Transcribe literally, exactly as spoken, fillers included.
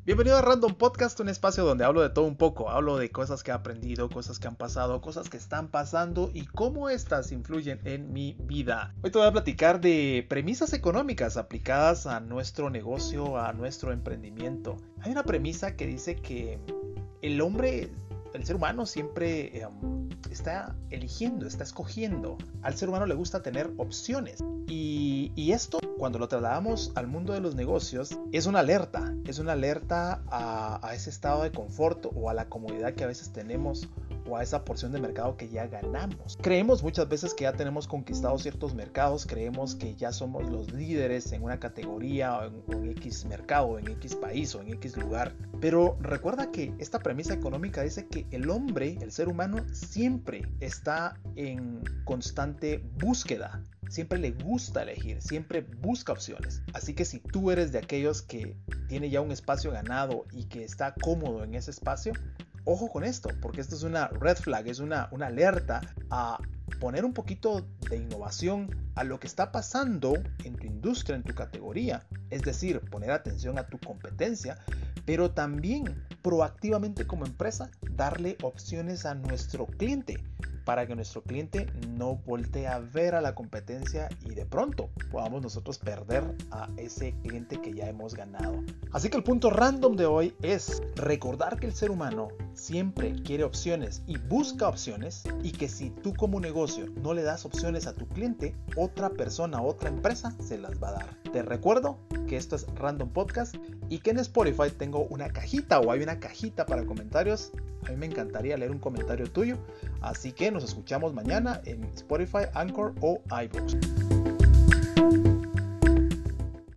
Bienvenido a Random Podcast, un espacio donde hablo de todo un poco. Hablo de cosas que he aprendido, cosas que han pasado, cosas que están pasando y cómo estas influyen en mi vida. Hoy te voy a platicar de premisas económicas aplicadas a nuestro negocio, a nuestro emprendimiento. Hay una premisa que dice que el hombre, el ser humano siempre eh, está eligiendo, está escogiendo. Al ser humano le gusta tener opciones. Y, y esto, cuando lo trasladamos al mundo de los negocios, es una alerta. Es una alerta a, a ese estado de confort o a la comodidad que a veces tenemos o a esa porción de mercado que ya ganamos. Creemos muchas veces que ya tenemos conquistados ciertos mercados, creemos que ya somos los líderes en una categoría o en, o en X mercado, o en X país o en X lugar. Pero recuerda que esta premisa económica dice que el hombre, el ser humano, siempre está en constante búsqueda. Siempre le gusta elegir, siempre busca opciones. Así que si tú eres de aquellos que tiene ya un espacio ganado y que está cómodo en ese espacio, ojo con esto, porque esto es una red flag, es una, una alerta a poner un poquito de innovación a lo que está pasando en tu industria, en tu categoría. Es decir, poner atención a tu competencia, pero también proactivamente como empresa darle opciones a nuestro cliente para que nuestro cliente no voltee a ver a la competencia y de pronto podamos nosotros perder a ese cliente que ya hemos ganado. Así que el punto random de hoy es recordar que el ser humano siempre quiere opciones y busca opciones, y que si tú como negocio no le das opciones a tu cliente, otra persona, otra empresa se las va a dar. Te recuerdo que esto es Random Podcast y que en Spotify tengo una cajita o hay una cajita para comentarios. A mí me encantaría leer un comentario tuyo, así que nos escuchamos mañana en Spotify, Anchor o iVoox.